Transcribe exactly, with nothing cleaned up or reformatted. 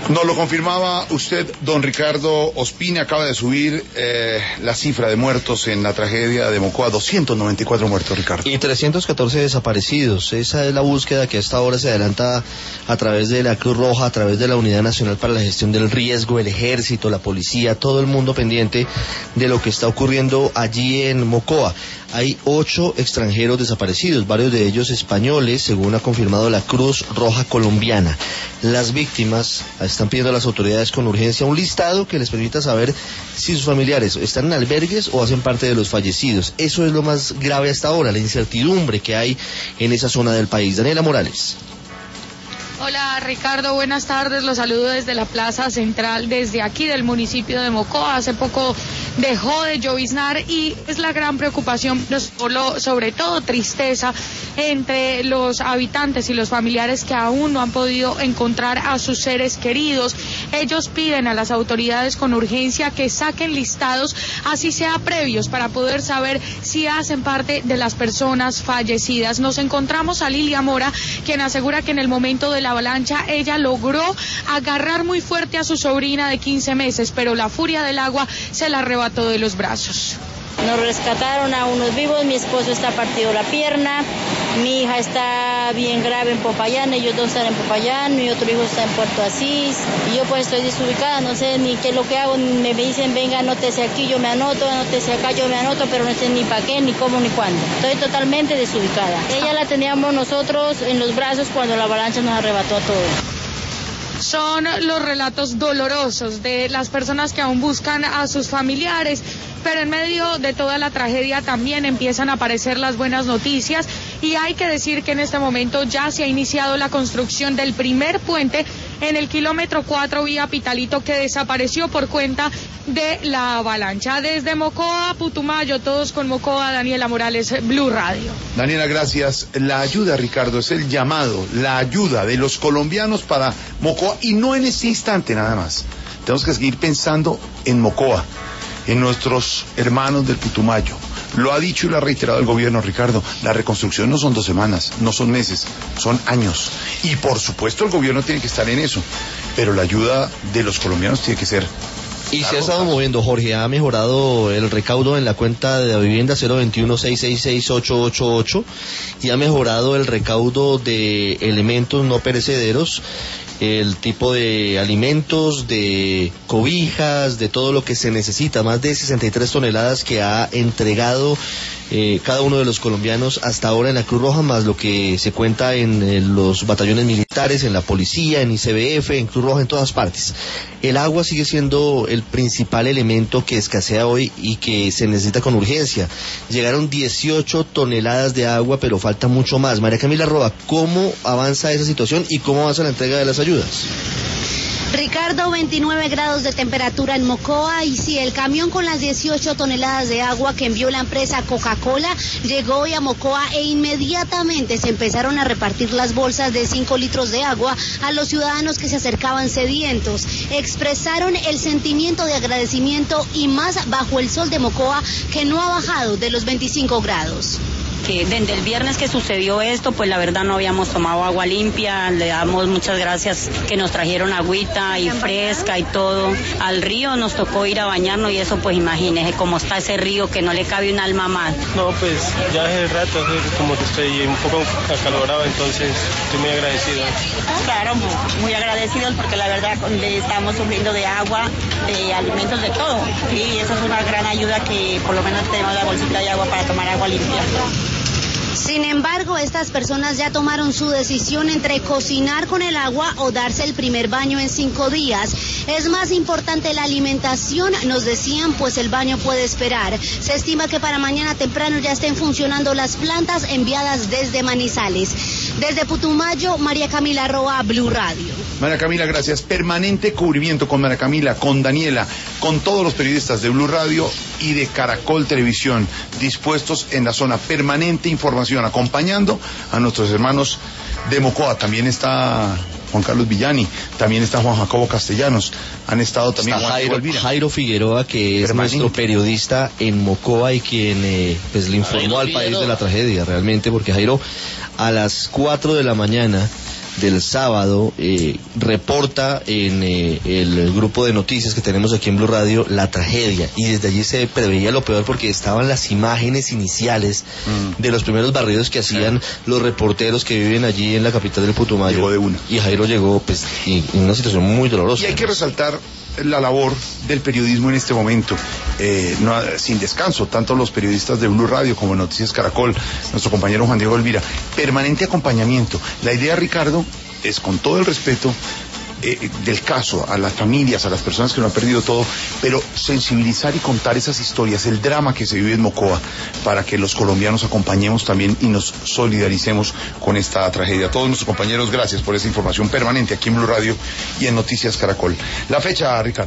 Nos lo confirmaba usted, don Ricardo Ospina, acaba de subir eh, la cifra de muertos en la tragedia de Mocoa, doscientos noventa y cuatro muertos, Ricardo. Y trescientos catorce desaparecidos. Esa es la búsqueda que a esta hora se adelanta a través de la Cruz Roja, a través de la Unidad Nacional para la Gestión del Riesgo, el Ejército, la Policía, todo el mundo pendiente de lo que está ocurriendo allí en Mocoa. Hay ocho extranjeros desaparecidos, varios de ellos españoles, según ha confirmado la Cruz Roja Colombiana. Las víctimas están pidiendo a las autoridades con urgencia un listado que les permita saber si sus familiares están en albergues o hacen parte de los fallecidos. Eso es lo más grave hasta ahora, la incertidumbre que hay en esa zona del país. Daniela Morales. Hola Ricardo, buenas tardes, los saludo desde la Plaza Central, desde aquí del municipio de Mocoa. Hace poco dejó de lloviznar y es la gran preocupación, sobre todo tristeza, entre los habitantes y los familiares que aún no han podido encontrar a sus seres queridos. Ellos piden a las autoridades con urgencia que saquen listados, así sea previos, para poder saber si hacen parte de las personas fallecidas. Nos encontramos a Lilia Mora, quien asegura que en el momento de la avalancha ella logró agarrar muy fuerte a su sobrina de quince meses, pero la furia del agua se la arrebató de los brazos. Nos rescataron a unos vivos, mi esposo está partido la pierna, mi hija está bien grave en Popayán, ellos dos están en Popayán, mi otro hijo está en Puerto Asís, y yo pues estoy desubicada, no sé ni qué es lo que hago, me dicen venga, anótese aquí, yo me anoto, anótese acá, yo me anoto, pero no sé ni para qué, ni cómo, ni cuándo. Estoy totalmente desubicada. Ella la teníamos nosotros en los brazos cuando la avalancha nos arrebató a todos. Son los relatos dolorosos de las personas que aún buscan a sus familiares, pero en medio de toda la tragedia también empiezan a aparecer las buenas noticias y hay que decir que en este momento ya se ha iniciado la construcción del primer puente en el kilómetro cuatro vía Pitalito, que desapareció por cuenta de la avalancha. Desde Mocoa, Putumayo, todos con Mocoa, Daniela Morales, Blue Radio. Daniela, gracias. La ayuda, Ricardo, es el llamado, la ayuda de los colombianos para Mocoa, y no en este instante nada más. Tenemos que seguir pensando en Mocoa, en nuestros hermanos del Putumayo. Lo ha dicho y lo ha reiterado el gobierno, Ricardo, la reconstrucción no son dos semanas, no son meses, son años. Y por supuesto el gobierno tiene que estar en eso, pero la ayuda de los colombianos tiene que ser... Y se ha estado moviendo, Jorge, ha mejorado el recaudo en la cuenta de la vivienda cero veintiuno, seiscientos sesenta y seis, ochocientos ochenta y ocho y ha mejorado el recaudo de elementos no perecederos, el tipo de alimentos, de cobijas, de todo lo que se necesita, más de sesenta y tres toneladas que ha entregado eh, cada uno de los colombianos hasta ahora en la Cruz Roja, más lo que se cuenta en, en los batallones militares, en la policía, en I C B F, en Cruz Roja, en todas partes. El agua sigue siendo el principal elemento que escasea hoy y que se necesita con urgencia. Llegaron dieciocho toneladas de agua, pero falta mucho más. María Camila Roa, ¿cómo avanza esa situación y cómo avanza la entrega de las ayudas? Ricardo, veintinueve grados de temperatura en Mocoa, y sí, el camión con las dieciocho toneladas de agua que envió la empresa Coca-Cola llegó hoy a Mocoa e inmediatamente se empezaron a repartir las bolsas de cinco litros de agua a los ciudadanos que se acercaban sedientos. Expresaron el sentimiento de agradecimiento y más bajo el sol de Mocoa, que no ha bajado de los veinticinco grados. Que desde el viernes que sucedió esto, pues la verdad no habíamos tomado agua limpia, le damos muchas gracias que nos trajeron agüita y fresca y todo. Al río nos tocó ir a bañarnos y eso pues imagínese cómo está ese río que no le cabe un alma más. No, pues ya hace rato, como que estoy un poco acalorado, entonces estoy muy agradecido. Claro, muy agradecidos porque la verdad estamos sufriendo de agua, de alimentos, de todo. Y esa es una gran ayuda, que por lo menos tenemos la bolsita de agua para tomar agua limpia. Sin embargo, estas personas ya tomaron su decisión entre cocinar con el agua o darse el primer baño en cinco días. Es más importante la alimentación, nos decían, pues el baño puede esperar. Se estima que para mañana temprano ya estén funcionando las plantas enviadas desde Manizales. Desde Putumayo, María Camila Roa, Blue Radio. María Camila, gracias. Permanente cubrimiento con María Camila, con Daniela, con todos los periodistas de Blue Radio y de Caracol Televisión, dispuestos en la zona. Permanente información, acompañando a nuestros hermanos de Mocoa. También está Juan Carlos Villani, también está Juan Jacobo Castellanos, han estado también está Jairo, Jairo Figueroa, que es Permanente. Nuestro periodista en Mocoa y quien eh, pues le informó Jairo al país Figueroa. De la tragedia, realmente, porque Jairo a las cuatro de la mañana del sábado, eh, reporta en eh, el grupo de noticias que tenemos aquí en Blue Radio la tragedia, y desde allí se preveía lo peor porque estaban las imágenes iniciales mm. de los primeros barridos que hacían sí. los reporteros que viven allí en la capital del Putumayo. Llegó de una. Y Jairo llegó pues y, en una situación muy dolorosa. Y hay que resaltar la labor del periodismo en este momento, eh, no, sin descanso, tanto los periodistas de Blue Radio como Noticias Caracol, nuestro compañero Juan Diego Elvira, permanente acompañamiento. La idea, Ricardo, es con todo el respeto eh, del caso, a las familias, a las personas que lo han perdido todo, pero sensibilizar y contar esas historias, el drama que se vive en Mocoa, para que los colombianos acompañemos también y nos solidaricemos con esta tragedia. A todos nuestros compañeros, gracias por esa información permanente aquí en Blue Radio y en Noticias Caracol. La fecha, Ricardo.